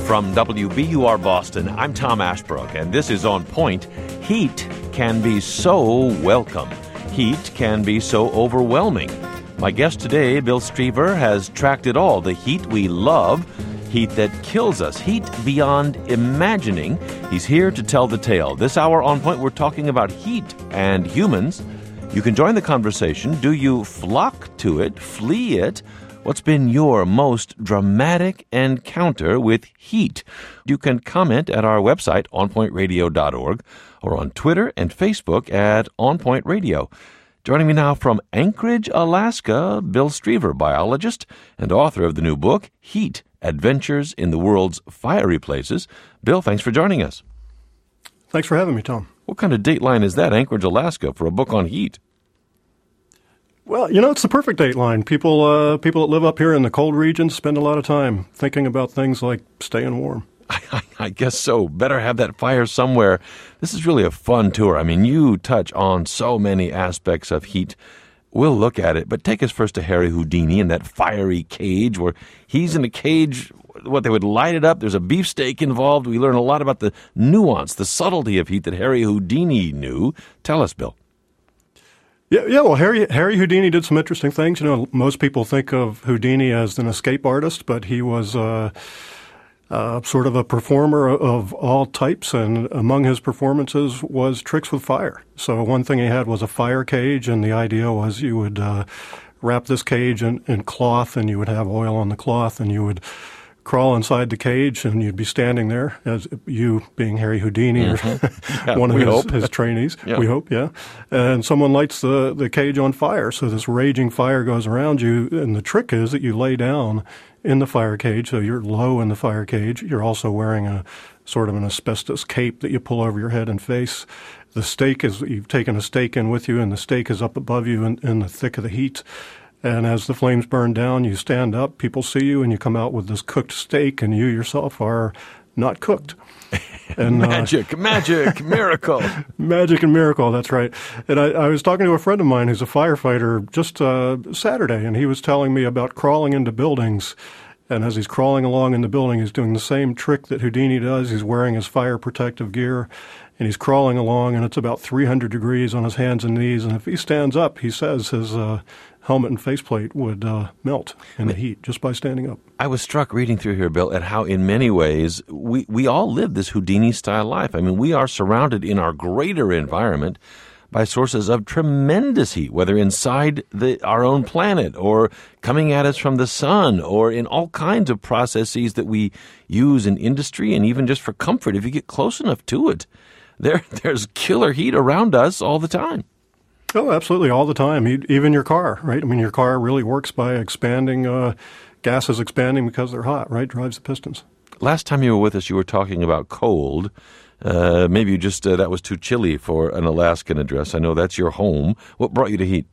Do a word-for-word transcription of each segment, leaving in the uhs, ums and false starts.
From W B U R Boston, I'm Tom Ashbrook, and this is On Point. Heat can be so welcome. Heat can be so overwhelming. My guest today, Bill Striever, has tracked it all. The heat we love, heat that kills us, heat beyond imagining. He's here to tell the tale. This hour On Point, we're talking about heat and humans. You can join the conversation. Do you flock to it, flee it? What's been your most dramatic encounter with heat? You can comment at our website, on point radio dot org, or on Twitter and Facebook at On Point Radio. Joining me now from Anchorage, Alaska, Bill Striever, biologist and author of the new book, Heat: Adventures in the World's Fiery Places. Bill, thanks for joining us. Thanks for having me, Tom. What kind of dateline is that, Anchorage, Alaska, for a book on heat? Well, you know, it's the perfect dateline. People, uh, people that live up here in the cold regions spend a lot of time thinking about things like staying warm. I, I guess so. Better have that fire somewhere. This is really a fun tour. I mean, you touch on so many aspects of heat. We'll look at it, but take us first to Harry Houdini in that fiery cage where he's in a cage, what, they would light it up. There's a beefsteak involved. We learn a lot about the nuance, the subtlety of heat that Harry Houdini knew. Tell us, Bill. Yeah, yeah. Well, Harry Harry Houdini did some interesting things. You know, most people think of Houdini as an escape artist, but he was uh, uh, sort of a performer of all types, and among his performances was tricks with fire. So one thing he had was a fire cage, and the idea was you would uh, wrap this cage in, in cloth, and you would have oil on the cloth, and you would crawl inside the cage, and you'd be standing there, as you being Harry Houdini, mm-hmm. or yeah, one of his, hope. his trainees, yeah. we hope, yeah. And someone lights the, the cage on fire, so this raging fire goes around you, and the trick is that you lay down in the fire cage, so you're low in the fire cage. You're also wearing a sort of an asbestos cape that you pull over your head and face. The stake is, you've taken a stake in with you, and the stake is up above you in, in the thick of the heat. And as the flames burn down, you stand up, people see you, and you come out with this cooked steak, and you yourself are not cooked. And, magic, uh, magic, miracle. Magic and miracle, that's right. And I, I was talking to a friend of mine who's a firefighter just uh, Saturday, and he was telling me about crawling into buildings. And as he's crawling along in the building, he's doing the same trick that Houdini does. He's wearing his fire protective gear, and he's crawling along, and it's about three hundred degrees on his hands and knees. And if he stands up, he says his uh, helmet and faceplate would uh, melt in the heat just by standing up. I was struck reading through here, Bill, at how in many ways we, we all live this Houdini-style life. I mean, we are surrounded in our greater environment by sources of tremendous heat, whether inside the, our own planet or coming at us from the sun or in all kinds of processes that we use in industry and even just for comfort. If you get close enough to it, there there's killer heat around us all the time. Oh, absolutely, all the time. Even your car, right? I mean, your car really works by expanding, uh, gases expanding because they're hot, right? Drives the pistons. Last time you were with us, you were talking about cold. Uh, maybe you just, uh, that was too chilly for an Alaskan address. I know that's your home. What brought you to heat?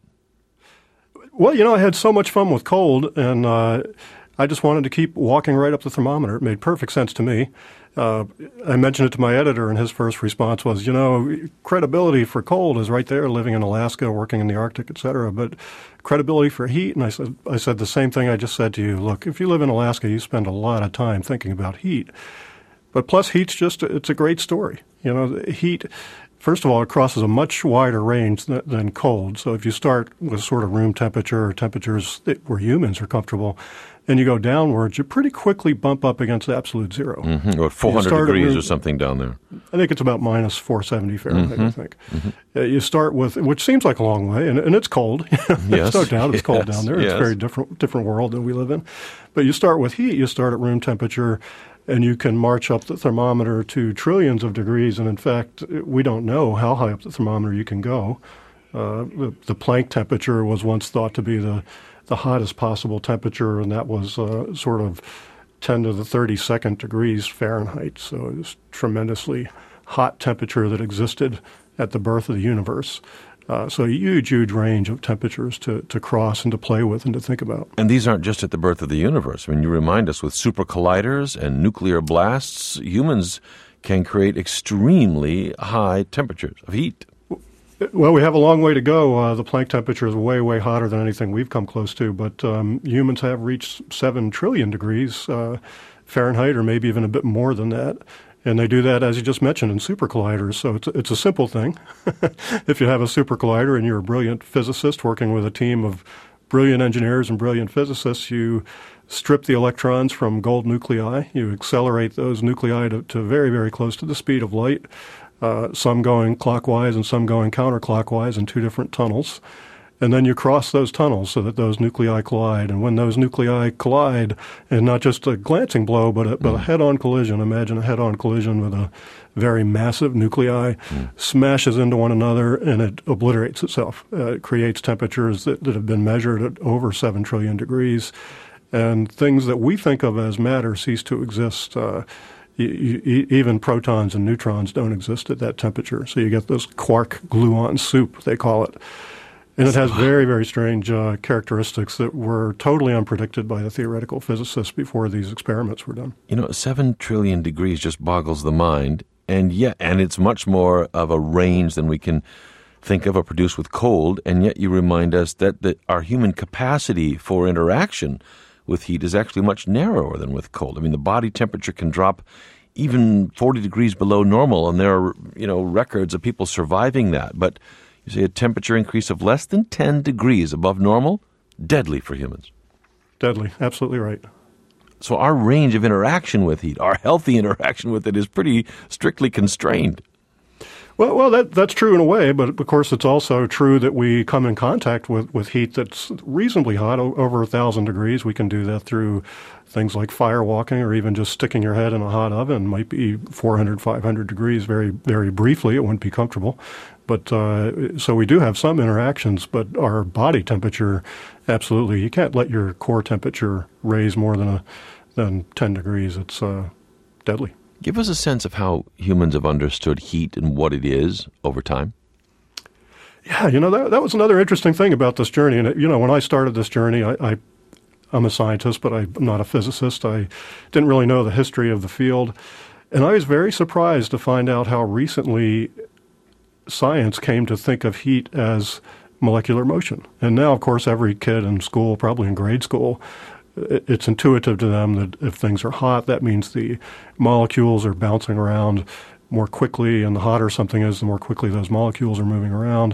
Well, you know, I had so much fun with cold, and uh, I just wanted to keep walking right up the thermometer. It made perfect sense to me. Uh, I mentioned it to my editor, and his first response was, you know, credibility for cold is right there, living in Alaska, working in the Arctic, et cetera, but credibility for heat, and I said, I said the same thing I just said to you. Look, if you live in Alaska, you spend a lot of time thinking about heat. But plus, heat's just, it's a great story. You know, heat, first of all, it crosses a much wider range than, than cold. So if you start with sort of room temperature or temperatures that, where humans are comfortable, and you go downwards, you pretty quickly bump up against absolute zero. Mm-hmm. Or four hundred degrees room, or something down there. I think it's about minus four seventy Fahrenheit, mm-hmm. I think. Mm-hmm. Uh, you start with, which seems like a long way, and, and it's cold. Yes. There's no doubt it's yes. cold down there. Yes. It's a very different, different world than we live in. But you start with heat, you start at room temperature, and you can march up the thermometer to trillions of degrees. And in fact, we don't know how high up the thermometer you can go. Uh, the, the Planck temperature was once thought to be the, the hottest possible temperature, and that was uh, sort of ten to the thirty-second degrees Fahrenheit. So it was tremendously hot temperature that existed at the birth of the universe. Uh, so a huge, huge range of temperatures to, to cross and to play with and to think about. And these aren't just at the birth of the universe. I mean, you remind us with super colliders and nuclear blasts, humans can create extremely high temperatures of heat. Well, we have a long way to go. Uh, the Planck temperature is way, way hotter than anything we've come close to, but um, humans have reached seven trillion degrees uh, Fahrenheit or maybe even a bit more than that. And they do that, as you just mentioned, in super colliders. So it's, it's a simple thing. If you have a super collider and you're a brilliant physicist working with a team of brilliant engineers and brilliant physicists, you strip the electrons from gold nuclei. You accelerate those nuclei to, to very, very close to the speed of light, uh, some going clockwise and some going counterclockwise in two different tunnels. And then you cross those tunnels so that those nuclei collide. And when those nuclei collide, and not just a glancing blow, but a, but a head-on collision, imagine a head-on collision with a very massive nuclei, mm. smashes into one another, and it obliterates itself. Uh, it creates temperatures that, that have been measured at over seven trillion degrees. And things that we think of as matter cease to exist. Uh, you, you, even protons and neutrons don't exist at that temperature. So you get this quark gluon soup, they call it. And it has very, very strange uh, characteristics that were totally unpredicted by the theoretical physicists before these experiments were done. You know, seven trillion degrees just boggles the mind, and yet, and it's much more of a range than we can think of or produce with cold, and yet you remind us that, that our human capacity for interaction with heat is actually much narrower than with cold. I mean, the body temperature can drop even forty degrees below normal, and there are, you know, records of people surviving that, but you say a temperature increase of less than ten degrees above normal, deadly for humans. Deadly, absolutely right. So our range of interaction with heat, our healthy interaction with it, is pretty strictly constrained. Well, well, that that's true in a way, but of course it's also true that we come in contact with, with heat that's reasonably hot, o- over one thousand degrees. We can do that through things like fire walking or even just sticking your head in a hot oven. Might be four hundred, five hundred degrees very, very briefly. It wouldn't be comfortable. But uh, so we do have some interactions, but our body temperature, absolutely, you can't let your core temperature raise more than a than ten degrees. It's uh, deadly. Give us a sense of how humans have understood heat and what it is over time. Yeah, you know, that that was another interesting thing about this journey. And, you know, when I started this journey, I, I, I'm a scientist, but I'm not a physicist. I didn't really know the history of the field. And I was very surprised to find out how recently science came to think of heat as molecular motion. And now, of course, every kid in school, probably in grade school, it's intuitive to them that if things are hot, that means the molecules are bouncing around more quickly, and the hotter something is, the more quickly those molecules are moving around.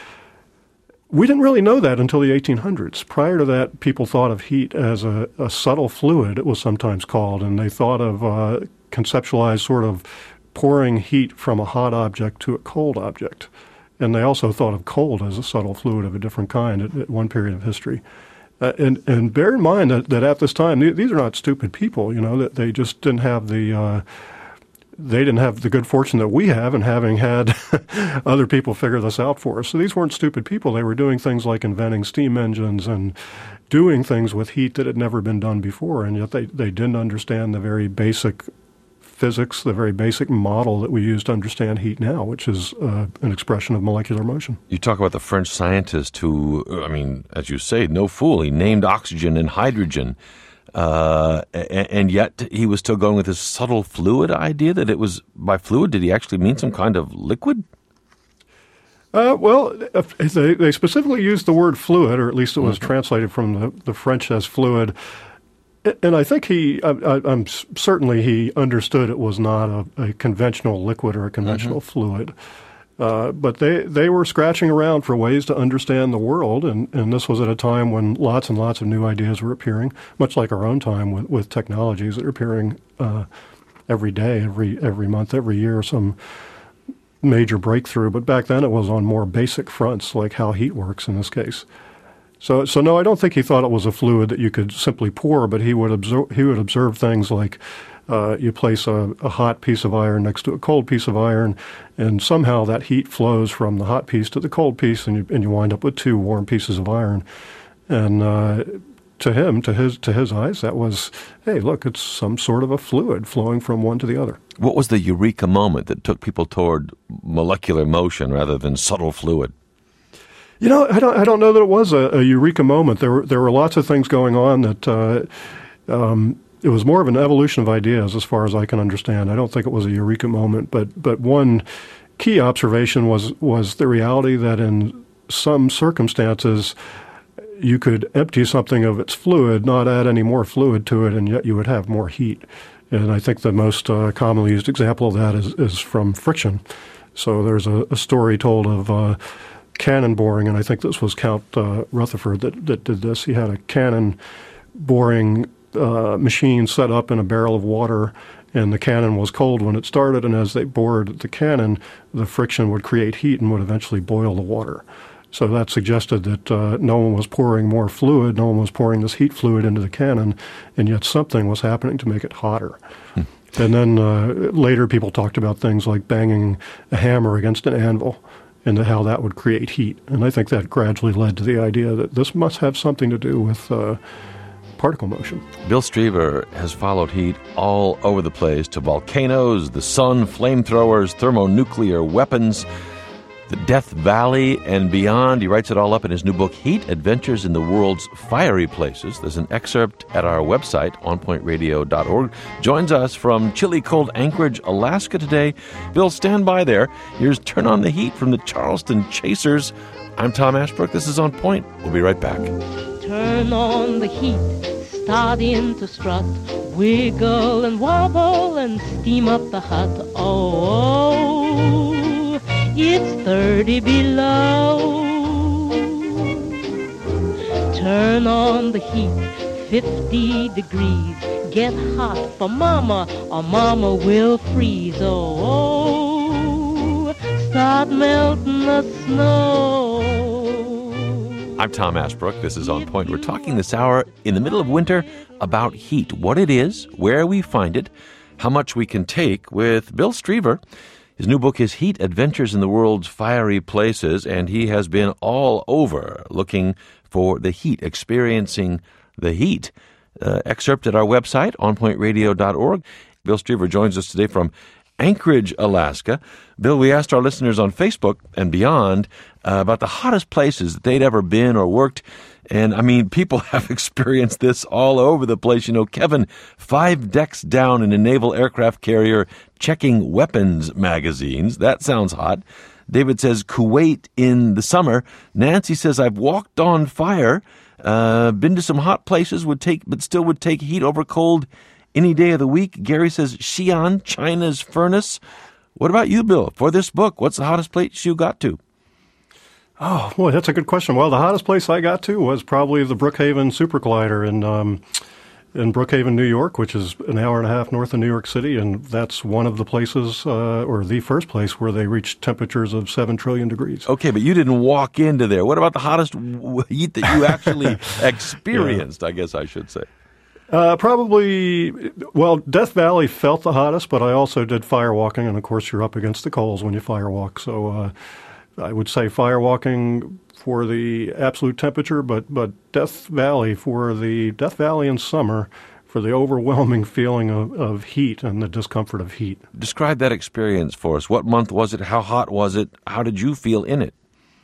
We didn't really know that until the eighteen hundreds. Prior to that, people thought of heat as a, a subtle fluid, it was sometimes called, and they thought of uh, conceptualized sort of pouring heat from a hot object to a cold object. And they also thought of cold as a subtle fluid of a different kind at, at one period of history. Uh, and, and bear in mind that, that at this time, th- these are not stupid people, you know, that they just didn't have the, uh, they didn't have the good fortune that we have in having had other people figure this out for us. So these weren't stupid people. They were doing things like inventing steam engines and doing things with heat that had never been done before, and yet they, they didn't understand the very basic physics, the very basic model that we use to understand heat now, which is uh, an expression of molecular motion. You talk about the French scientist who, I mean, as you say, no fool, he named oxygen and hydrogen, uh, and, and yet he was still going with this subtle fluid idea that it was, by fluid, did he actually mean some kind of liquid? Uh, well, they, they specifically used the word fluid, or at least it was mm-hmm. translated from the, the French as fluid. And I think he, I, I'm certainly he understood it was not a, a conventional liquid or a conventional mm-hmm. fluid. Uh, but they, they were scratching around for ways to understand the world, and, and this was at a time when lots and lots of new ideas were appearing, much like our own time with, with technologies that are appearing uh, every day, every every month, every year, some major breakthrough. But back then it was on more basic fronts, like how heat works in this case. So, so no, I don't think he thought it was a fluid that you could simply pour, but he would observe, he would observe things like uh, you place a, a hot piece of iron next to a cold piece of iron, and somehow that heat flows from the hot piece to the cold piece, and you, and you wind up with two warm pieces of iron. And uh, to him, to his to his eyes, that was, hey, look, it's some sort of a fluid flowing from one to the other. What was the eureka moment that took people toward molecular motion rather than subtle fluid? You know, I don't. I don't know that it was a, a eureka moment. There were there were lots of things going on that uh, um, it was more of an evolution of ideas, as far as I can understand. I don't think it was a eureka moment, but but one key observation was was the reality that in some circumstances you could empty something of its fluid, not add any more fluid to it, and yet you would have more heat. And I think the most uh, commonly used example of that is, is from friction. So there's a, a story told of uh, cannon boring, and I think this was Count uh, Rutherford that, that did this. He had a cannon boring uh, machine set up in a barrel of water, and the cannon was cold when it started, and as they bored the cannon, the friction would create heat and would eventually boil the water. So that suggested that uh, no one was pouring more fluid, no one was pouring this heat fluid into the cannon, and yet something was happening to make it hotter. Hmm. And then uh, later people talked about things like banging a hammer against an anvil and how that would create heat. And I think that gradually led to the idea that this must have something to do with uh, particle motion. Bill Striever has followed heat all over the place, to volcanoes, the sun, flamethrowers, thermonuclear weapons, the Death Valley, and beyond. He writes it all up in his new book, Heat: Adventures in the World's Fiery Places. There's an excerpt at our website, on point radio dot org. Joins us from chilly cold Anchorage, Alaska today. Bill, stand by there. Here's Turn on the Heat from the Charleston Chasers. I'm Tom Ashbrook. This is On Point. We'll be right back. Turn on the heat, start in to strut, wiggle and wobble and steam up the hut. Oh, it's thirty below. Turn on the heat, fifty degrees. Get hot for mama, or mama will freeze. Oh, start melting the snow. I'm Tom Ashbrook. This is On Point. We're talking this hour in the middle of winter about heat, what it is, where we find it, how much we can take, with Bill Striever. His new book is Heat: Adventures in the World's Fiery Places, and he has been all over looking for the heat, experiencing the heat. Uh, excerpt at our website, on point radio dot org. Bill Striever joins us today from Anchorage, Alaska. Bill, we asked our listeners on Facebook and beyond uh, about the hottest places that they'd ever been or worked. And, I mean, people have experienced this all over the place. You know, Kevin, five decks down in a naval aircraft carrier checking weapons magazines. That sounds hot. David says Kuwait in the summer. Nancy says, I've walked on fire, uh, been to some hot places, would take, but still would take heat over cold any day of the week. Gary says Xi'an, China's furnace. What about you, Bill? For this book, what's the hottest place you got to? Oh, boy, that's a good question. Well, the hottest place I got to was probably the Brookhaven Supercollider in um, in Brookhaven, New York, which is an hour and a half north of New York City, and that's one of the places, uh, or the first place, where they reached temperatures of seven trillion degrees. Okay, but you didn't walk into there. What about the hottest heat that you actually experienced, yeah. I guess I should say? Uh, probably, well, Death Valley felt the hottest, but I also did firewalking, and of course you're up against the coals when you firewalk. So uh, I would say firewalking for the absolute temperature, but, but Death Valley for the Death Valley in summer for the overwhelming feeling of, of heat and the discomfort of heat. Describe that experience for us. What month was it? How hot was it? How did you feel in it?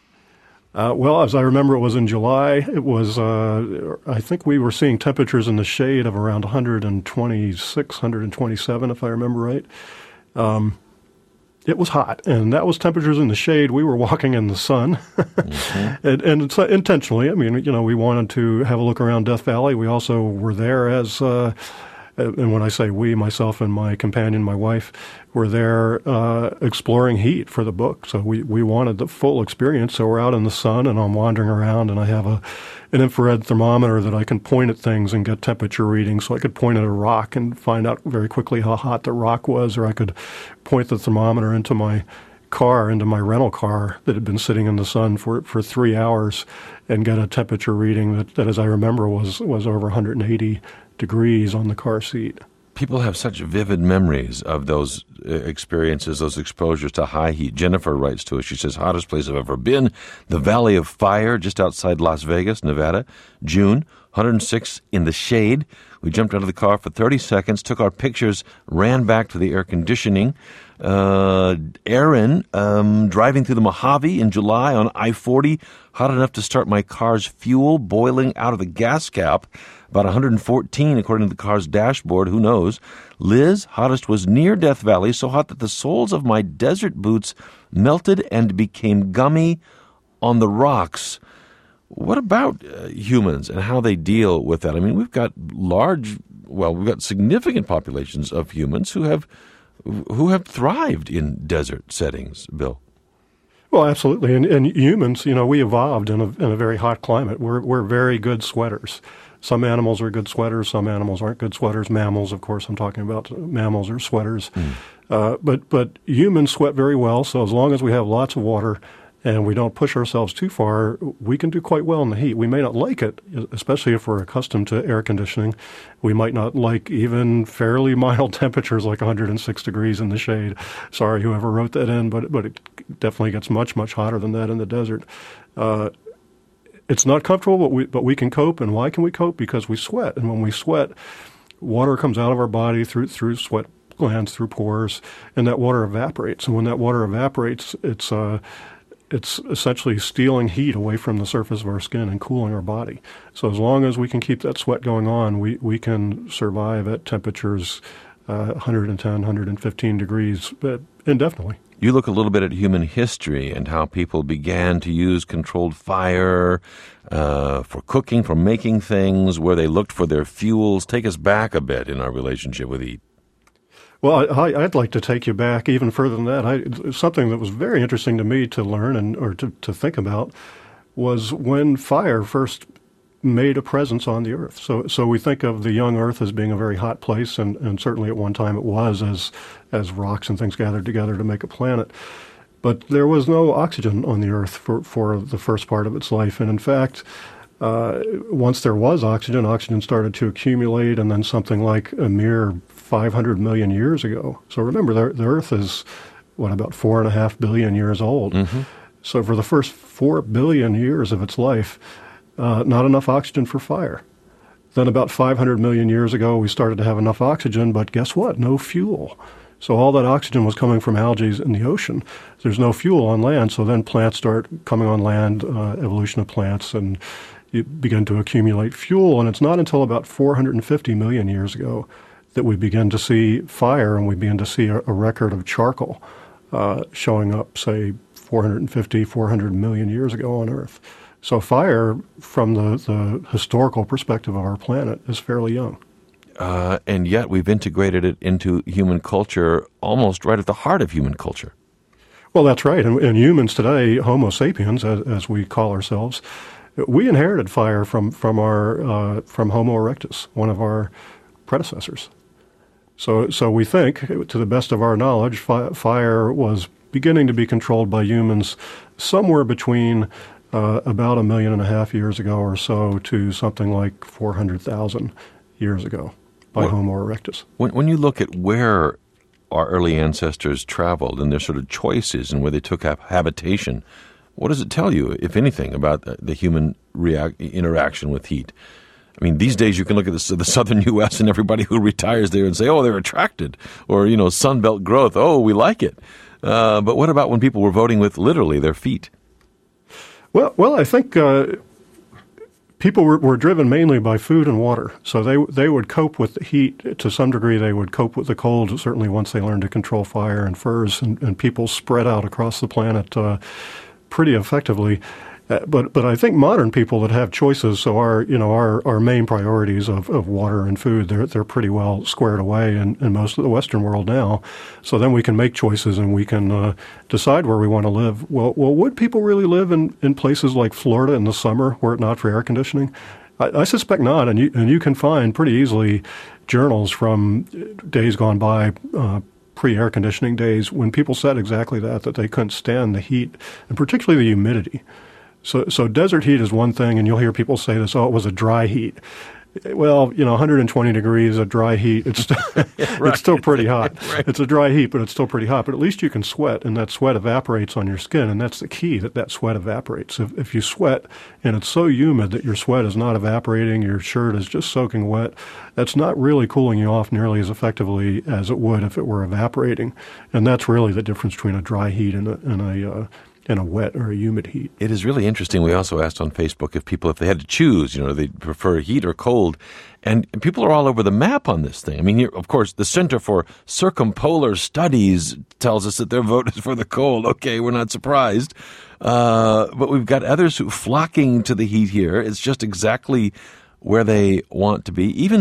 Uh, well, as I remember, it was in July. It was, uh, I think we were seeing temperatures in the shade of around one twenty-six, one twenty-seven, if I remember right. Um, it was hot, and that was temperatures in the shade. We were walking in the sun, mm-hmm. and, and it's, uh, intentionally. I mean, you know, we wanted to have a look around Death Valley. We also were there as, uh, and when I say we, myself and my companion, my wife, were there uh, exploring heat for the book. So we, we wanted the full experience. So we're out in the sun, and I'm wandering around, and I have a an infrared thermometer that I can point at things and get temperature readings. So I could point at a rock and find out very quickly how hot the rock was, or I could point the thermometer into my car, into my rental car that had been sitting in the sun for, for three hours and get a temperature reading that, that as I remember, was, was over one hundred eighty degrees on the car seat. People have such vivid memories of those experiences, those exposures to high heat. Jennifer writes to us. She says, hottest place I've ever been, the Valley of Fire, just outside Las Vegas, Nevada. June, one hundred six in the shade. We jumped out of the car for thirty seconds, took our pictures, ran back to the air conditioning. Uh, Aaron, um, driving through the Mojave in July on I forty, hot enough to start my car's fuel boiling out of the gas cap. About one hundred fourteen, according to the car's dashboard. Who knows? Liz, hottest was near Death Valley, so hot that the soles of my desert boots melted and became gummy on the rocks. What about uh, humans and how they deal with that? I mean, we've got large well, we've got significant populations of humans who have who have thrived in desert settings, Bill. Well, absolutely. And, and humans, you know, we evolved in a, in a very hot climate. We're, we're very good sweaters. Some animals are good sweaters. Some animals aren't good sweaters. Mammals, of course, I'm talking about mammals are sweaters. Mm. Uh, but, but humans sweat very well. So as long as we have lots of water and we don't push ourselves too far, we can do quite well in the heat. We may not like it, especially if we're accustomed to air conditioning. We might not like even fairly mild temperatures like one hundred six degrees in the shade. Sorry, whoever wrote that in, but but it definitely gets much, much hotter than that in the desert. Uh, it's not comfortable, but we, but we can cope. And why can we cope? Because we sweat. And when we sweat, water comes out of our body through through sweat glands, through pores, and that water evaporates. And when that water evaporates, it's... Uh, It's essentially stealing heat away from the surface of our skin and cooling our body. So as long as we can keep that sweat going on, we, we can survive at temperatures uh, one hundred ten, one hundred fifteen degrees indefinitely. You look a little bit at human history and how people began to use controlled fire uh, for cooking, for making things, where they looked for their fuels. Take us back a bit in our relationship with heat. Well, I, I'd like to take you back even further than that. I, something that was very interesting to me to learn and or to, to think about was when fire first made a presence on the Earth. So, so we think of the young Earth as being a very hot place, and, and certainly at one time it was as as rocks and things gathered together to make a planet. But there was no oxygen on the Earth for, for the first part of its life, and in fact, uh, once there was oxygen, oxygen started to accumulate, and then something like a mere five hundred million years ago. So remember, the, the Earth is, what, about four and a half billion years old. Mm-hmm. So for the first four billion years of its life, uh, not enough oxygen for fire. Then about five hundred million years ago, we started to have enough oxygen, but guess what? No fuel. So all that oxygen was coming from algae in the ocean. There's no fuel on land, so then plants start coming on land, uh, evolution of plants, and you begin to accumulate fuel. And it's not until about four hundred fifty million years ago that we begin to see fire, and we begin to see a, a record of charcoal uh, showing up, say, four hundred fifty, four hundred million years ago on Earth. So fire, from the, the historical perspective of our planet, is fairly young. Uh, and yet we've integrated it into human culture almost right at the heart of human culture. Well, that's right. And, and humans today, Homo sapiens, as, as we call ourselves, we inherited fire from, from, our, uh, from Homo erectus, one of our predecessors. So, so we think, to the best of our knowledge, fi- fire was beginning to be controlled by humans somewhere between uh, about a million and a half years ago or so to something like four hundred thousand years ago by well, Homo erectus. When, when you look at where our early ancestors traveled and their sort of choices and where they took up habitation, what does it tell you, if anything, about the, the human react, interaction with heat? I mean, these days you can look at the, the southern U S and everybody who retires there and say, oh, they're attracted. Or, you know, Sunbelt growth, oh, we like it. Uh, but what about when people were voting with literally their feet? Well, well, I think uh, people were, were driven mainly by food and water. So they they would cope with the heat to some degree. They would cope with the cold, certainly once they learned to control fire and furs. And, and people spread out across the planet uh, pretty effectively. Uh, but but I think modern people that have choices, so our you know our, our main priorities of, of water and food, they're they're pretty well squared away in, in most of the Western world now. So then we can make choices and we can uh, decide where we want to live. Well, well, would people really live in, in places like Florida in the summer were it not for air conditioning? I, I suspect not. And you and you can find pretty easily journals from days gone by. Uh, pre-air conditioning days when people said exactly that, that they couldn't stand the heat and particularly the humidity. So, so desert heat is one thing, and you'll hear people say this, oh, it was a dry heat. Well, you know, one hundred twenty degrees, a dry heat, it's still, right. It's still pretty hot. Right. It's a dry heat, but it's still pretty hot. But at least you can sweat, and that sweat evaporates on your skin, and that's the key, that that sweat evaporates. If, if you sweat, and it's so humid that your sweat is not evaporating, your shirt is just soaking wet, that's not really cooling you off nearly as effectively as it would if it were evaporating. And that's really the difference between a dry heat and a, and a uh, in a wet or a humid heat. It is really interesting. We also asked on Facebook if people, if they had to choose, you know, they prefer heat or cold. And people are all over the map on this thing. I mean, here, of course, the Center for Circumpolar Studies tells us that their vote is for the cold. Okay, we're not surprised. Uh, but we've got others who flocking to the heat here. It's just exactly where they want to be. Even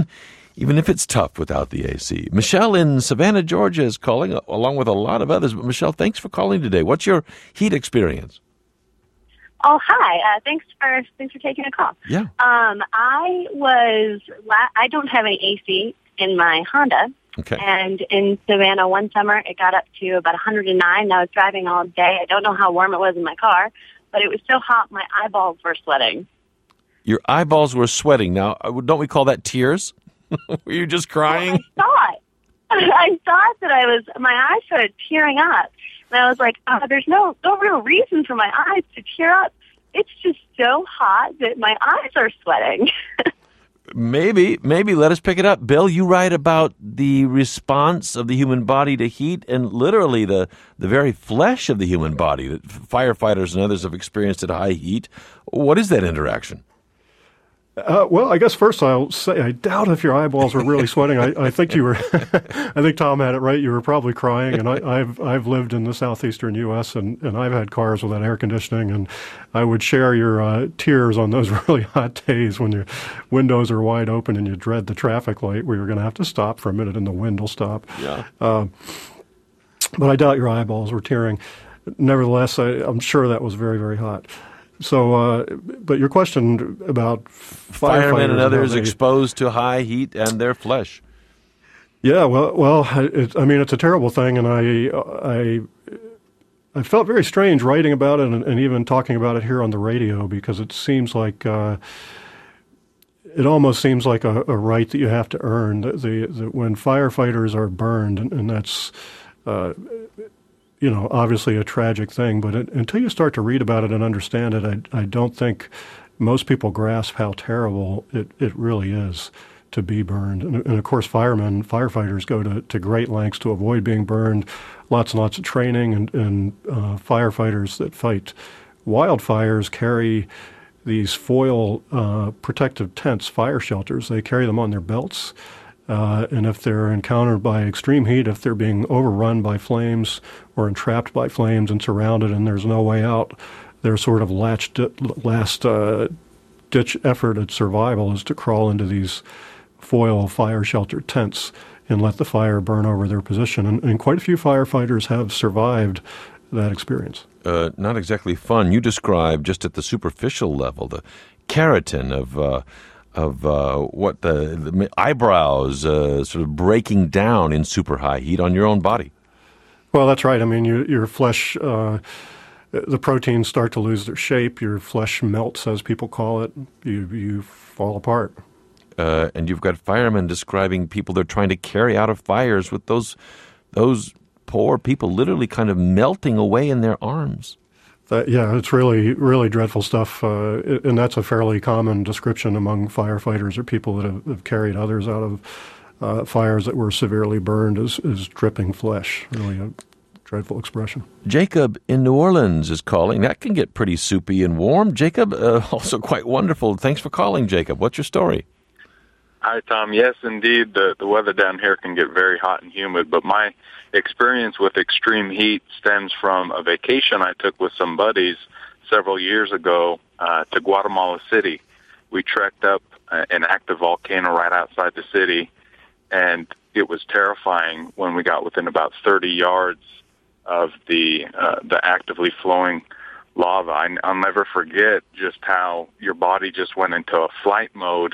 even if it's tough without the A C. Michelle in Savannah, Georgia is calling, along with a lot of others. But Michelle, thanks for calling today. What's your heat experience? Oh, hi. Uh, thanks for thanks for taking a call. Yeah. Um, I was la- I don't have any A C in my Honda. Okay. And in Savannah one summer, it got up to about one hundred nine. And I was driving all day. I don't know how warm it was in my car, but it was so hot my eyeballs were sweating. Your eyeballs were sweating. Now, don't we call that tears? Were you just crying? Well, I thought. I thought that I was, my eyes started tearing up. And I was like, oh, there's no, no real reason for my eyes to tear up. It's just so hot that my eyes are sweating. Maybe, maybe. Let us pick it up. Bill, you write about the response of the human body to heat and literally the, the very flesh of the human body that firefighters and others have experienced at high heat. What is that interaction? Uh, well, I guess first I'll say I doubt if your eyeballs were really sweating. I, I think you were. I think Tom had it right. You were probably crying. And I, I've I've lived in the southeastern U S and, and I've had cars without air conditioning, and I would share your uh, tears on those really hot days when your windows are wide open and you dread the traffic light where you're going to have to stop for a minute and the wind will stop. Yeah. Uh, but I doubt your eyeballs were tearing. Nevertheless, I, I'm sure that was very, very hot. So, uh, but your question about firemen and others they, exposed to high heat and their flesh. Yeah, well, well, it, I mean, it's a terrible thing, and I, I, I felt very strange writing about it and, and even talking about it here on the radio because it seems like uh, it almost seems like a, a right that you have to earn. The, the, the when firefighters are burned, and, and that's. Uh, you know, obviously a tragic thing, but it, until you start to read about it and understand it, I, I don't think most people grasp how terrible it, it really is to be burned. And, and of course, firemen, firefighters go to, to great lengths to avoid being burned, lots and lots of training, and, and uh, firefighters that fight wildfires carry these foil uh, protective tents, fire shelters. They carry them on their belts. Uh, and if they're encountered by extreme heat, if they're being overrun by flames or entrapped by flames and surrounded and there's no way out, their sort of last, last uh, ditch effort at survival is to crawl into these foil fire shelter tents and let the fire burn over their position. And, and quite a few firefighters have survived that experience. Uh, not exactly fun. You describe just at the superficial level the keratin of uh, of uh, what the, the eyebrows uh, sort of breaking down in super high heat on your own body. Well, that's right. I mean, you, your flesh, uh, the proteins start to lose their shape. Your flesh melts, as people call it. You you fall apart. Uh, and you've got firemen describing people they're trying to carry out of fires with those those poor people literally kind of melting away in their arms. That, yeah, it's really, really dreadful stuff, uh, and that's a fairly common description among firefighters or people that have, have carried others out of uh, fires that were severely burned is, is dripping flesh, really a dreadful expression. Jacob in New Orleans is calling. That can get pretty soupy and warm. Jacob, uh, also quite wonderful. Thanks for calling, Jacob. What's your story? Hi, Tom. Yes, indeed, the, the weather down here can get very hot and humid, but my experience with extreme heat stems from a vacation I took with some buddies several years ago uh, to Guatemala City. We trekked up uh, an active volcano right outside the city, and it was terrifying when we got within about thirty yards of the uh, the actively flowing lava. I, I'll never forget just how your body just went into a flight mode,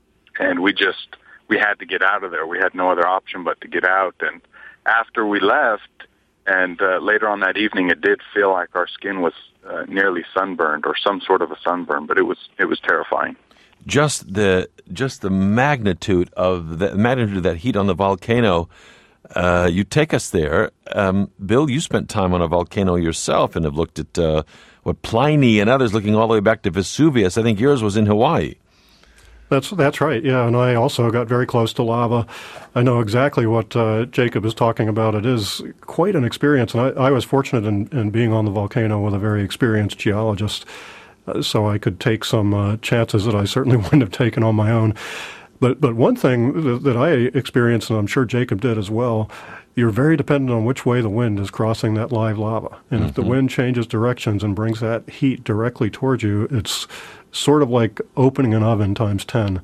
and we just we had to get out of there. We had no other option but to get out. And after we left, and uh, later on that evening, it did feel like our skin was uh, nearly sunburned or some sort of a sunburn, but it was it was terrifying. Just the just the magnitude of the magnitude of that heat on the volcano. Uh, you take us there, um, Bill. You spent time on a volcano yourself and have looked at uh, what Pliny and others, looking all the way back to Vesuvius. I think yours was in Hawaii. That's that's right, yeah, and I also got very close to lava. I know exactly what uh, Jacob is talking about. It is quite an experience, and I, I was fortunate in, in being on the volcano with a very experienced geologist, uh, so I could take some uh, chances that I certainly wouldn't have taken on my own. But but one thing that, that I experienced, and I'm sure Jacob did as well, you're very dependent on which way the wind is crossing that live lava. And mm-hmm. if the wind changes directions and brings that heat directly towards you, it's sort of like opening an oven times ten.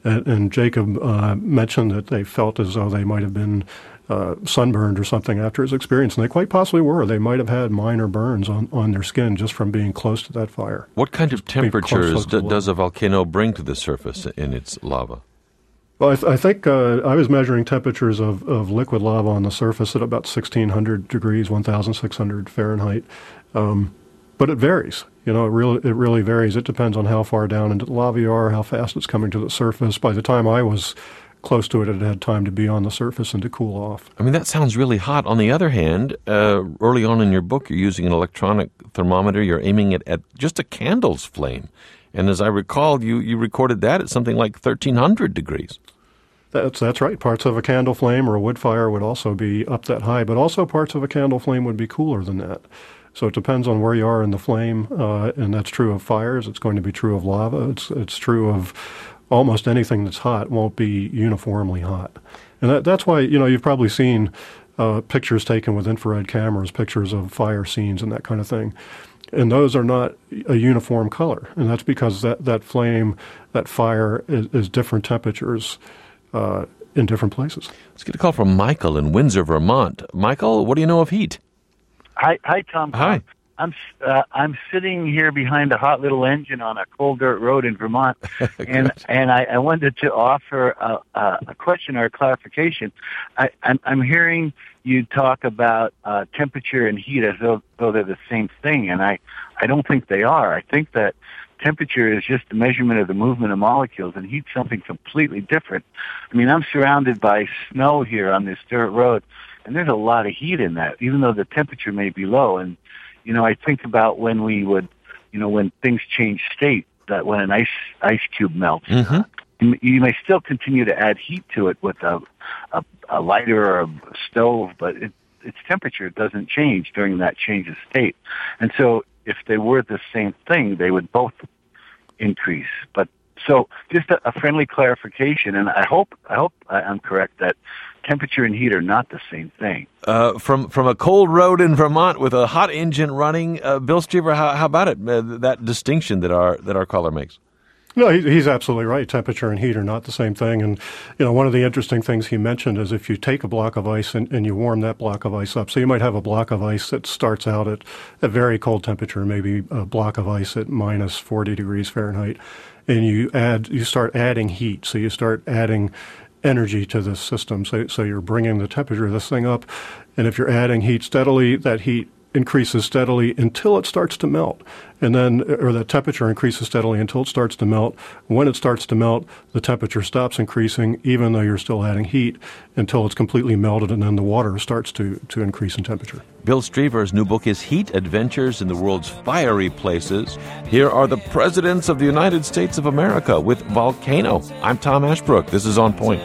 And, and Jacob uh, mentioned that they felt as though they might have been uh, sunburned or something after his experience, and they quite possibly were. They might have had minor burns on, on their skin just from being close to that fire. What kind of temperatures close, close d- does a volcano bring to the surface in its lava? Well, I, th- I think uh, I was measuring temperatures of, of liquid lava on the surface at about sixteen hundred degrees, sixteen hundred Fahrenheit. Um, but it varies. You know, it really, it really varies. It depends on how far down into the lava you are, how fast it's coming to the surface. By the time I was close to it, it had time to be on the surface and to cool off. I mean, that sounds really hot. On the other hand, uh, early on in your book, you're using an electronic thermometer. You're aiming it at just a candle's flame. And as I recall, you, you recorded that at something like thirteen hundred degrees. That's that's right. Parts of a candle flame or a wood fire would also be up that high, but also parts of a candle flame would be cooler than that. So it depends on where you are in the flame, uh, and that's true of fires. It's going to be true of lava. It's it's true of almost anything that's hot won't be uniformly hot. And that, that's why, you know, you've probably seen uh, pictures taken with infrared cameras, pictures of fire scenes and that kind of thing. And those are not a uniform color. And that's because that, that flame, that fire is, is different temperatures uh, in different places. Let's get a call from Michael in Windsor, Vermont. Michael, what do you know of heat? Hi, hi, Tom. Hi. I'm uh, I'm sitting here behind a hot little engine on a cold dirt road in Vermont, and and I, I wanted to offer a, a, a question or a clarification. I, I'm, I'm hearing you talk about uh, temperature and heat as though, though they're the same thing, and I, I don't think they are. I think that temperature is just a measurement of the movement of molecules, and heat's something completely different. I mean, I'm surrounded by snow here on this dirt road, and there's a lot of heat in that, even though the temperature may be low. And you know, I think about when we would, you know, when things change state, that when an ice ice cube melts, mm-hmm. you, you may still continue to add heat to it with a, a, a lighter or a stove, but it, its temperature doesn't change during that change of state. And so if they were the same thing, they would both increase. But so just a, a friendly clarification, and I hope I hope I'm correct that temperature and heat are not the same thing. Uh, from from a cold road in Vermont with a hot engine running, uh, Bill Striever, how, how about it? Uh, that distinction that our that our caller makes. No, he, he's absolutely right. Temperature and heat are not the same thing. And, you know, one of the interesting things he mentioned is if you take a block of ice and, and you warm that block of ice up. So you might have a block of ice that starts out at a very cold temperature, maybe a block of ice at minus forty degrees Fahrenheit. And you add, you start adding heat. So you start adding energy to this system. So, so you're bringing the temperature of this thing up. And if you're adding heat steadily, that heat increases steadily until it starts to melt. And then, or the temperature increases steadily until it starts to melt. When it starts to melt, the temperature stops increasing, even though you're still adding heat, until it's completely melted, and then the water starts to, to increase in temperature. Bill Striever's new book is Heat Adventures in the World's Fiery Places. Here are the presidents of the United States of America with Volcano. I'm Tom Ashbrook. This is On Point.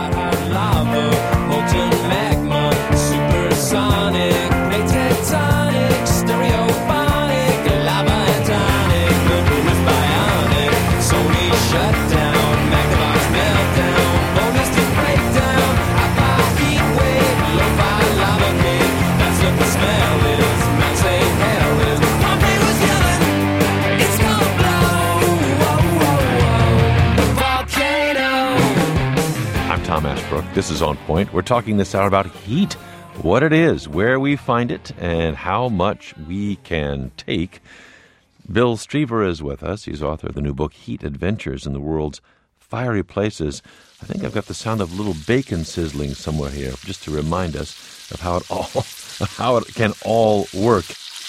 Tom Ashbrook. This is On Point. We're talking this hour about heat, what it is, where we find it, and how much we can take. Bill Striever is with us. He's author of the new book, Heat Adventures in the World's Fiery Places. I think I've got the sound of a little bacon sizzling somewhere here, just to remind us of how it all, how it can all work.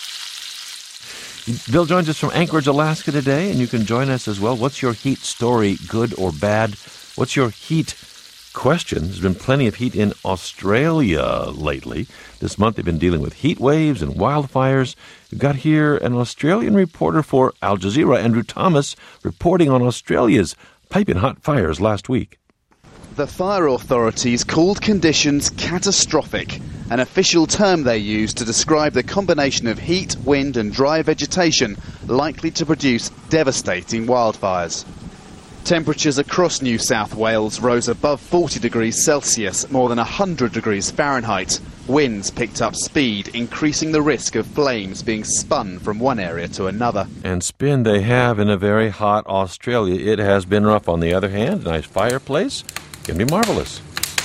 Bill joins us from Anchorage, Alaska today, and you can join us as well. What's your heat story, good or bad? What's your heat question? There's been plenty of heat in Australia lately. This month they've been dealing with heat waves and wildfires. We've got here an Australian reporter for Al Jazeera, Andrew Thomas, reporting on Australia's piping hot fires last week. The fire authorities called conditions catastrophic, an official term they use to describe the combination of heat, wind and dry vegetation likely to produce devastating wildfires. Temperatures across New South Wales rose above forty degrees Celsius, more than one hundred degrees Fahrenheit, Winds picked up speed, increasing the risk of flames being spun from one area to another. And spin they have in a very hot Australia. It has been rough. On the other hand, a nice fireplace can be marvelous.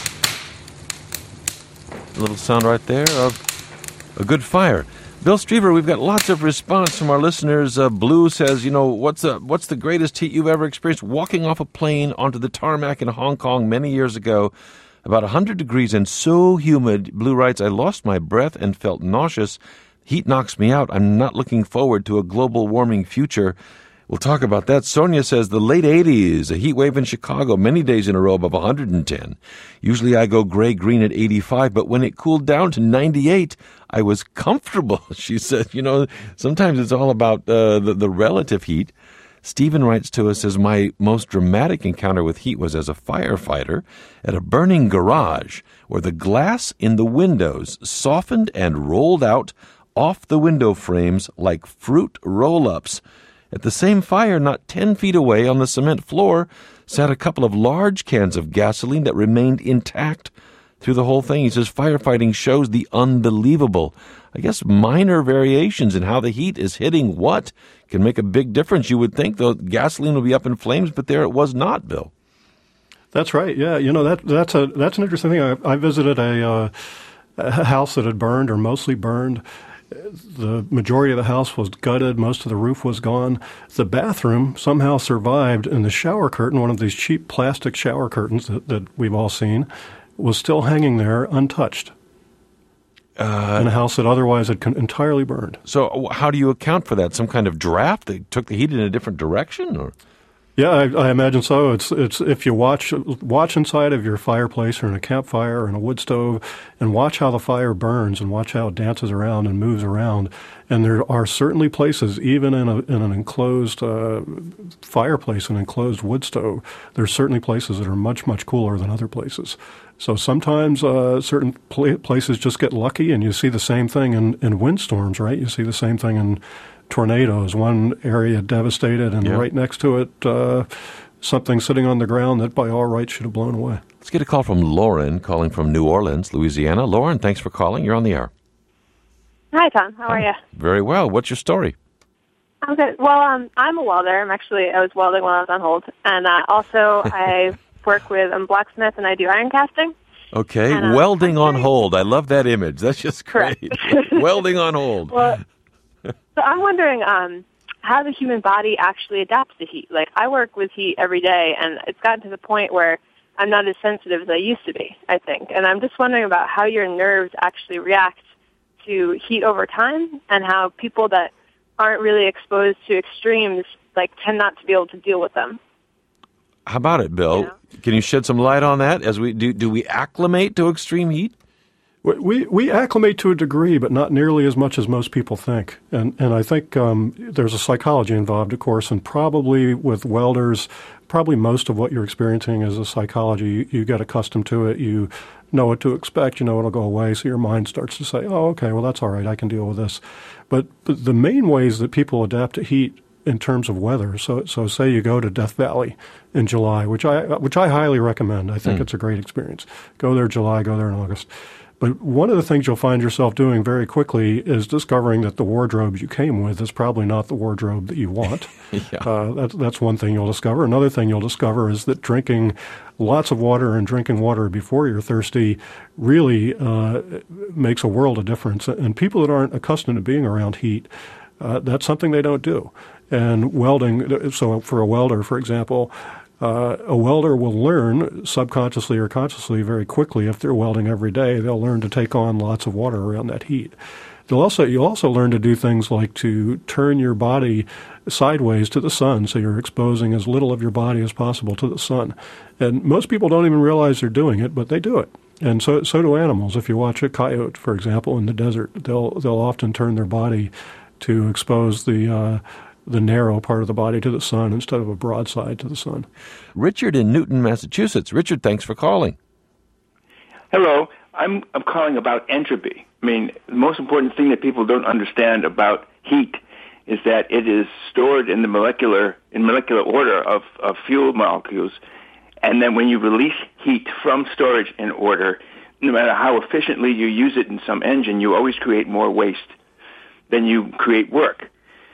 A little sound right there of a good fire. Bill Striever, we've got lots of response from our listeners. Uh, Blue says, you know, what's the, what's the greatest heat you've ever experienced? Walking off a plane onto the tarmac in Hong Kong many years ago, about one hundred degrees and so humid. Blue writes, I lost my breath and felt nauseous. Heat knocks me out. I'm not looking forward to a global warming future. We'll talk about that. Sonia says the late eighties, a heat wave in Chicago, many days in a row above one hundred ten. Usually I go gray-green at eighty-five, but when it cooled down to ninety-eight, I was comfortable. She said, you know, sometimes it's all about uh, the, the relative heat. Stephen writes to us, says, my most dramatic encounter with heat was as a firefighter at a burning garage where the glass in the windows softened and rolled out off the window frames like fruit roll-ups. At the same fire, not ten feet away on the cement floor, sat a couple of large cans of gasoline that remained intact through the whole thing. He says firefighting shows the unbelievable. I guess minor variations in how the heat is hitting what can make a big difference. You would think, though, gasoline would be up in flames, but there it was not, Bill. That's right. Yeah, you know, that that's a that's an interesting thing. I, I visited a, uh, a house that had burned or mostly burned. The majority of the house was gutted. Most of the roof was gone. The bathroom somehow survived, and the shower curtain, one of these cheap plastic shower curtains that, that we've all seen, was still hanging there untouched uh, in a house that otherwise had con- entirely burned. So how do you account for that? Some kind of draft that took the heat in a different direction? Or? Yeah, I, I imagine so. It's it's if you watch watch inside of your fireplace or in a campfire or in a wood stove and watch how the fire burns and watch how it dances around and moves around. And there are certainly places, even in a in an enclosed uh, fireplace, an enclosed wood stove, there's certainly places that are much, much cooler than other places. So sometimes uh, certain pl- places just get lucky, and you see the same thing in, in windstorms, right? You see the same thing in tornadoes, one area devastated, and yeah. right next to it, uh, something sitting on the ground that by all rights should have blown away. Let's get a call from Lauren, calling from New Orleans, Louisiana. Lauren, thanks for calling. You're on the air. Hi, Tom. How are you? Very well. What's your story? I'm good. Well, um, I'm a welder. I'm actually, I was welding when I was on hold. And uh, also, I work with, I'm a blacksmith, and I do iron casting. Okay. And, uh, Welding on hold. I love that image. That's just great. Welding on hold. Well, so I'm wondering um, how the human body actually adapts to heat. Like, I work with heat every day, and it's gotten to the point where I'm not as sensitive as I used to be, I think. And I'm just wondering about how your nerves actually react to heat over time, and how people that aren't really exposed to extremes like tend not to be able to deal with them. How about it, Bill? You know? Can you shed some light on that? As we do, do we acclimate to extreme heat? We we acclimate to a degree, but not nearly as much as most people think. And and I think um, there's a psychology involved, of course, and probably with welders, probably most of what you're experiencing is a psychology. You, you get accustomed to it. You know what to expect. You know it'll go away. So your mind starts to say, oh, okay, well, that's all right. I can deal with this. But, but the main ways that people adapt to heat in terms of weather. So so say you go to Death Valley in July, which I which I highly recommend. I think mm. it's a great experience. Go there July, go there in August. But one of the things you'll find yourself doing very quickly is discovering that the wardrobe you came with is probably not the wardrobe that you want. yeah. uh, that's, that's one thing you'll discover. Another thing you'll discover is that drinking lots of water and drinking water before you're thirsty really uh, makes a world of difference. And people that aren't accustomed to being around heat, uh, that's something they don't do. And welding, so for a welder, for example, Uh, a welder will learn subconsciously or consciously very quickly if they're welding every day. They'll learn to take on lots of water around that heat. They'll also you'll also learn to do things like to turn your body sideways to the sun, so you're exposing as little of your body as possible to the sun. And most people don't even realize they're doing it, but they do it. And so so do animals. If you watch a coyote, for example, in the desert, they'll they'll often turn their body to expose the uh, the narrow part of the body to the sun instead of a broad side to the sun. Richard in Newton, Massachusetts. Richard, thanks for calling. Hello. I'm I'm calling about entropy. I mean, the most important thing that people don't understand about heat is that it is stored in the molecular in molecular order of, of fuel molecules, and then when you release heat from storage in order, no matter how efficiently you use it in some engine, you always create more waste than you create work.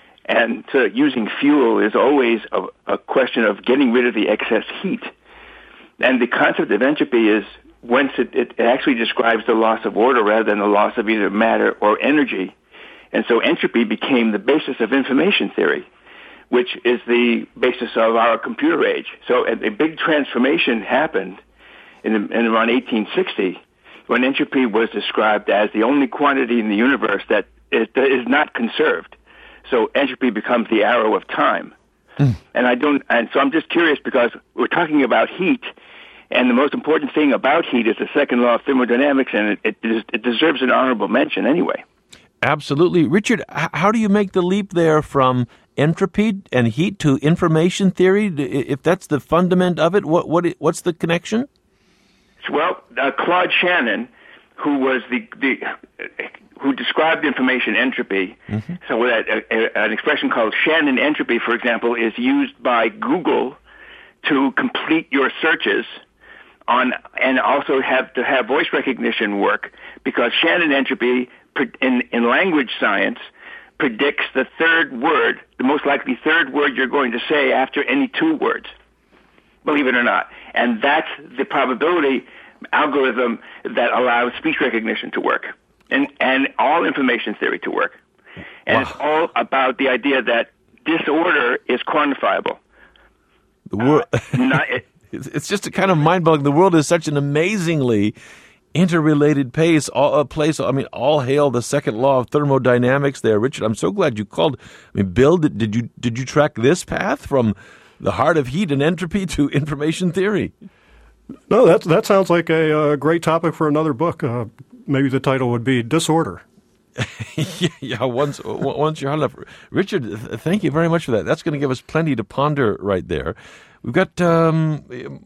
And so using fuel is always a, a question of getting rid of the excess heat. And the concept of entropy is once it, it actually describes the loss of order rather than the loss of either matter or energy. And so entropy became the basis of information theory, which is the basis of our computer age. So a, a big transformation happened in, in around eighteen sixty when entropy was described as the only quantity in the universe that is, that is not conserved. So entropy becomes the arrow of time. Mm. And I don't, and so I'm just curious because we're talking about heat, and the most important thing about heat is the second law of thermodynamics, and it, it, it deserves an honorable mention anyway. Absolutely. Richard, how do you make the leap there from entropy and heat to information theory? If that's the fundament of it, what, what what's the connection? Well, uh, Claude Shannon, who was the, the who described information entropy, mm-hmm. so that uh, an expression called Shannon entropy, for example, is used by Google to complete your searches on, and also have to have voice recognition work, because Shannon entropy in, in language science predicts the third word, the most likely third word you're going to say after any two words, believe it or not. And that's the probability algorithm that allows speech recognition to work, and, and all information theory to work. And wow. It's all about the idea that disorder is quantifiable. The world, uh, not, it, it's just a kind of mind-boggling. The world is such an amazingly interrelated pace, all, uh, place. I mean, all hail the second law of thermodynamics there. Richard, I'm so glad you called. I mean, Bill, did, did you did you track this path from the heart of heat and entropy to information theory? No, that that sounds like a, a great topic for another book. Uh, maybe the title would be Disorder. yeah, yeah, once once you're on enough. Richard, th- thank you very much for that. That's going to give us plenty to ponder right there. We've got, um,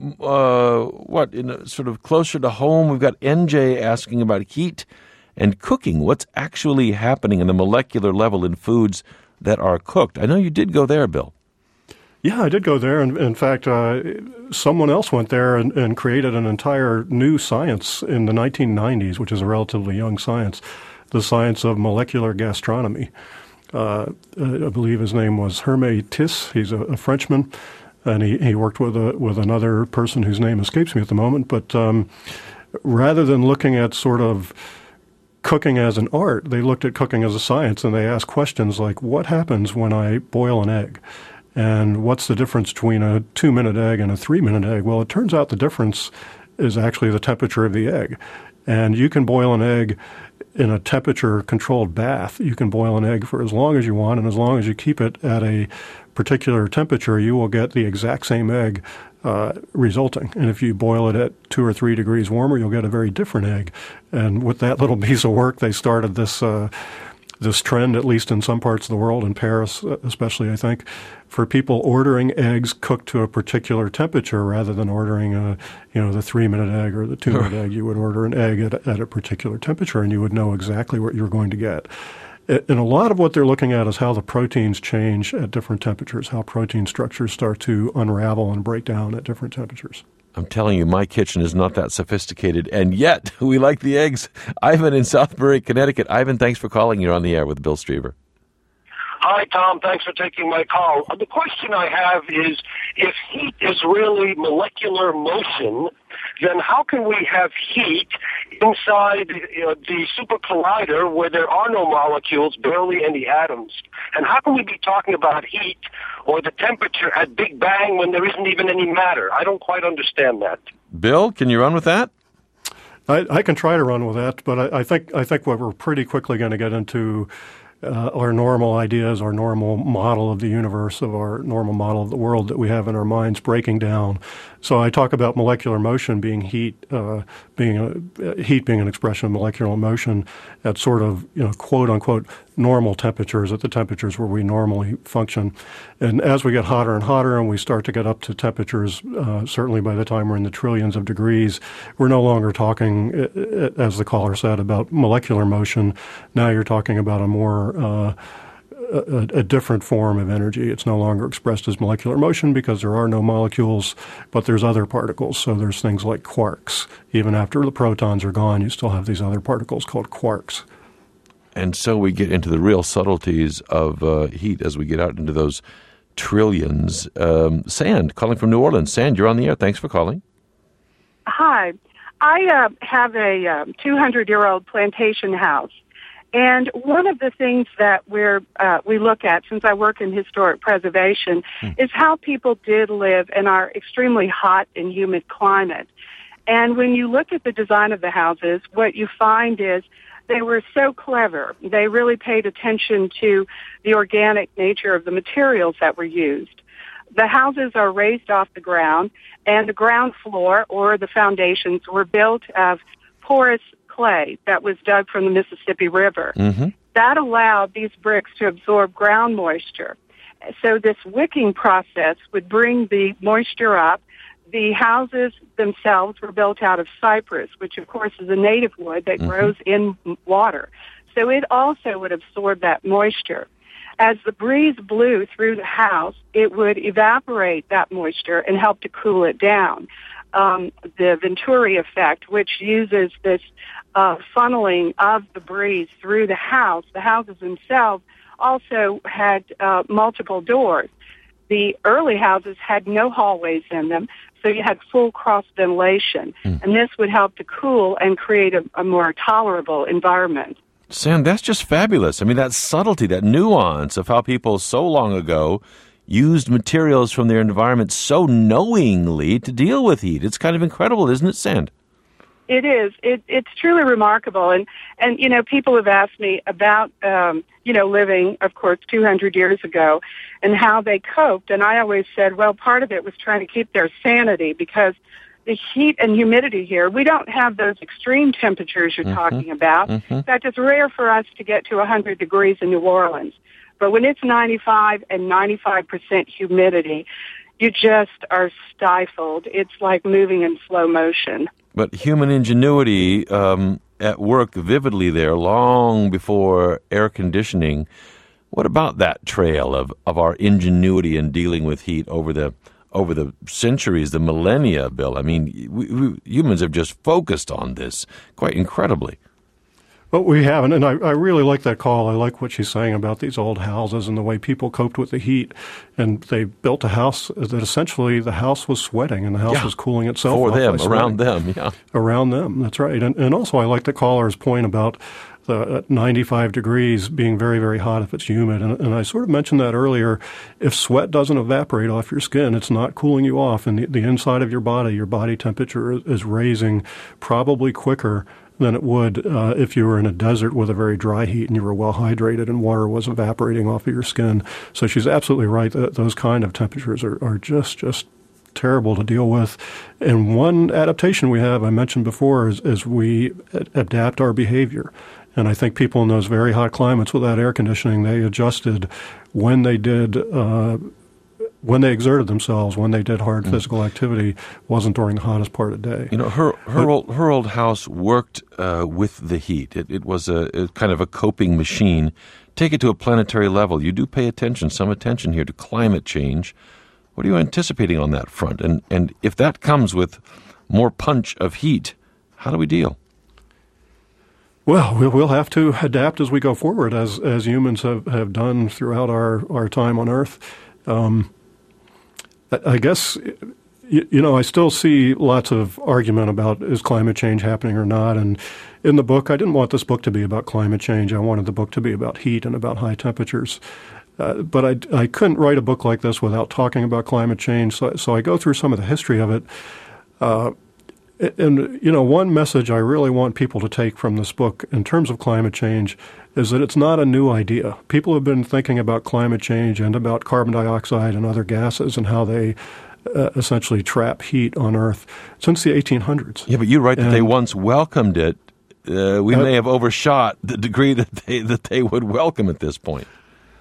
uh, what, in a, sort of closer to home, we've got N J asking about heat and cooking. What's actually happening in the molecular level in foods that are cooked? I know you did go there, Bill. Yeah, I did go there. And in fact, uh, someone else went there and, and created an entire new science in the nineteen nineties, which is a relatively young science, the science of molecular gastronomy. Uh, I believe his name was Hermé Tiss. He's a, a Frenchman, and he, he worked with a, with another person whose name escapes me at the moment. But um, rather than looking at sort of cooking as an art, they looked at cooking as a science, and they asked questions like, what happens when I boil an egg? And what's the difference between a two-minute egg and a three-minute egg? Well, it turns out the difference is actually the temperature of the egg. And you can boil an egg in a temperature-controlled bath. You can boil an egg for as long as you want, and as long as you keep it at a particular temperature, you will get the exact same egg uh, resulting. And if you boil it at two or three degrees warmer, you'll get a very different egg. And with that little piece of work, they started this uh, this trend, at least in some parts of the world, in Paris especially, I think, for people ordering eggs cooked to a particular temperature rather than ordering a, you know, the three-minute egg or the two-minute egg. You would order an egg at, at a particular temperature, and you would know exactly what you're going to get. And a lot of what they're looking at is how the proteins change at different temperatures, how protein structures start to unravel and break down at different temperatures. I'm telling you, my kitchen is not that sophisticated, and yet we like the eggs. Ivan in Southbury, Connecticut. Ivan, thanks for calling. You're on the air with Bill Strieber. Hi, Tom. Thanks for taking my call. The question I have is, if heat is really molecular motion, then how can we have heat inside you know, the super collider where there are no molecules, barely any atoms? And how can we be talking about heat or the temperature at Big Bang when there isn't even any matter? I don't quite understand that. Bill, can you run with that? I, I can try to run with that, but I, I think I think what we're pretty quickly going to get into Uh, our normal ideas, our normal model of the universe, of our normal model of the world that we have in our minds breaking down. So I talk about molecular motion being heat, uh, being a, uh, heat being an expression of molecular motion at sort of, you know, quote unquote normal temperatures, at the temperatures where we normally function. And as we get hotter and hotter and we start to get up to temperatures, uh, certainly by the time we're in the trillions of degrees, we're no longer talking, as the caller said, about molecular motion. Now you're talking about a more Uh, a, a different form of energy. It's no longer expressed as molecular motion because there are no molecules, but there's other particles. So there's things like quarks. Even after the protons are gone, you still have these other particles called quarks. And so we get into the real subtleties of uh, heat as we get out into those trillions. Um, Sand, calling from New Orleans. Sand, you're on the air. Thanks for calling. Hi. I uh, have a um, two hundred year old plantation house. And one of the things that we're, uh, we look at, since I work in historic preservation, hmm. is how people did live in our extremely hot and humid climate. And when you look at the design of the houses, what you find is they were so clever. They really paid attention to the organic nature of the materials that were used. The houses are raised off the ground, and the ground floor or the foundations were built of porous clay that was dug from the Mississippi River. Mm-hmm. That allowed these bricks to absorb ground moisture. So this wicking process would bring the moisture up. The houses themselves were built out of cypress, which of course is a native wood that mm-hmm. grows in water. So it also would absorb that moisture. As the breeze blew through the house, it would evaporate that moisture and help to cool it down. Um, the Venturi effect, which uses this uh, funneling of the breeze through the house, the houses themselves also had uh, multiple doors. The early houses had no hallways in them, so you had full cross ventilation, mm. and this would help to cool and create a, a more tolerable environment. Sam, that's just fabulous. I mean, that subtlety, that nuance of how people so long ago used materials from their environment so knowingly to deal with heat. It's kind of incredible, isn't it, Sand? It is. It, it's truly remarkable. And, and, you know, people have asked me about, um, you know, living, of course, two hundred years ago and how they coped. And I always said, well, part of it was trying to keep their sanity because the heat and humidity here, we don't have those extreme temperatures you're mm-hmm. talking about. Mm-hmm. In fact, it's rare for us to get to one hundred degrees in New Orleans. But when it's ninety-five and ninety-five percent humidity, you just are stifled. It's like moving in slow motion. But human ingenuity um, at work vividly there long before air conditioning. What about that trail of, of our ingenuity in dealing with heat over the over the centuries, the millennia, Bill? I mean, we, we, humans have just focused on this quite incredibly. But we haven't, and I, I really like that call. I like what she's saying about these old houses and the way people coped with the heat. And they built a house that essentially the house was sweating and the house yeah. was cooling itself For off them, by around them, yeah. Around them, that's right. And, and also I like the caller's point about the ninety-five degrees being very, very hot if it's humid. And, and I sort of mentioned that earlier. If sweat doesn't evaporate off your skin, it's not cooling you off. And the, the inside of your body, your body temperature is, is raising probably quicker than it would uh, if you were in a desert with a very dry heat and you were well hydrated and water was evaporating off of your skin. So she's absolutely right that those kind of temperatures are, are just, just terrible to deal with. And one adaptation we have, I mentioned before, is, is we adapt our behavior. And I think people in those very hot climates without air conditioning, they adjusted when they did uh, when they exerted themselves, when they did hard mm. physical activity, wasn't during the hottest part of the day. You know, her her, but, old, her old house worked uh, with the heat. It, it was a, a kind of a coping machine. Take it to a planetary level. You do pay attention, some attention here to climate change. What are you anticipating on that front? And and if that comes with more punch of heat, how do we deal? Well, we'll have to adapt as we go forward, as as humans have, have done throughout our, our time on Earth. Um, I guess, you know, I still see lots of argument about is climate change happening or not. And in the book, I didn't want this book to be about climate change. I wanted the book to be about heat and about high temperatures. Uh, but I, I couldn't write a book like this without talking about climate change. So, so I go through some of the history of it. Uh, and, you know, one message I really want people to take from this book in terms of climate change is that it's not a new idea. People have been thinking about climate change and about carbon dioxide and other gases and how they uh, essentially trap heat on Earth since the eighteen hundreds. Yeah, but you're right that and, they once welcomed it. Uh, we uh, may have overshot the degree that they that they would welcome at this point.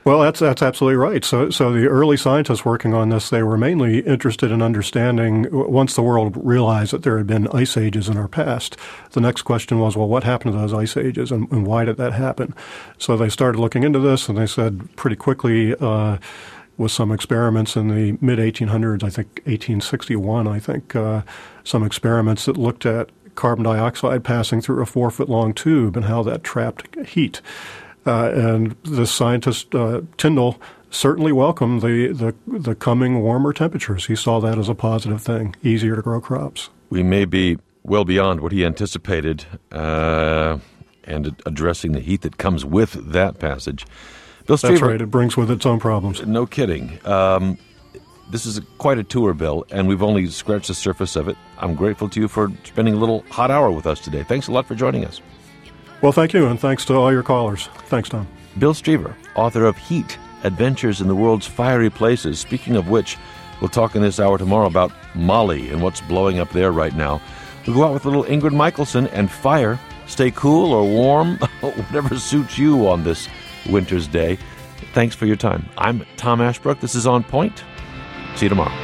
Well, that's that's absolutely right. So, so the early scientists working on this, they were mainly interested in understanding, once the world realized that there had been ice ages in our past, the next question was, well, what happened to those ice ages, and, and why did that happen? So they started looking into this, and they said pretty quickly, uh, with some experiments in the mid eighteen hundreds, I think eighteen sixty-one, I think, uh, some experiments that looked at carbon dioxide passing through a four-foot-long tube and how that trapped heat. Uh, and the scientist, uh, Tyndall, certainly welcomed the, the, the coming warmer temperatures. He saw that as a positive thing, easier to grow crops. We may be well beyond what he anticipated uh, and addressing the heat that comes with that passage. Bill Striever, That's right. It brings with its own problems. No kidding. Um, this is a, quite a tour, Bill, and we've only scratched the surface of it. I'm grateful to you for spending a little hot hour with us today. Thanks a lot for joining us. Well, thank you, and thanks to all your callers. Thanks, Tom. Bill Striever, author of Heat, Adventures in the World's Fiery Places. Speaking of which, we'll talk in this hour tomorrow about Mali and what's blowing up there right now. We'll go out with a little Ingrid Michaelson and fire. Stay cool or warm, whatever suits you on this winter's day. Thanks for your time. I'm Tom Ashbrook. This is On Point. See you tomorrow.